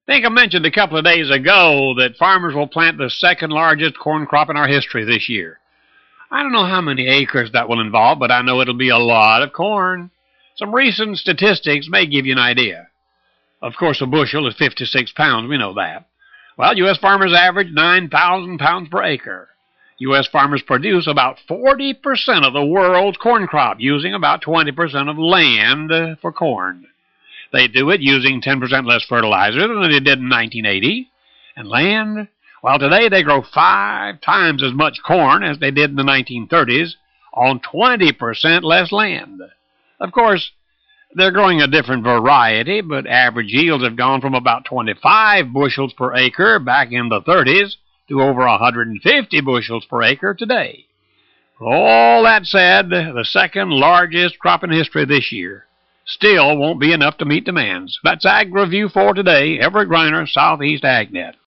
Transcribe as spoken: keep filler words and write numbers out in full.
I think I mentioned a couple of days ago that farmers will plant the second largest corn crop in our history this year. I don't know how many acres that will involve, but I know it'll be a lot of corn. Some recent statistics may give you an idea. Of course, a bushel is fifty-six pounds, we know that. Well, U S farmers average nine thousand pounds per acre. U S farmers produce about forty percent of the world's corn crop, using about twenty percent of land for corn. They do it using ten percent less fertilizer than they did in nineteen eighty. And land, well, today they grow five times as much corn as they did in the nineteen thirties on twenty percent less land. Of course, they're growing a different variety, but average yields have gone from about twenty-five bushels per acre back in the thirties to over one hundred fifty bushels per acre today. All that said, the second largest crop in history this year still won't be enough to meet demands. That's Ag Review for today. Everett Griner, Southeast AgNet.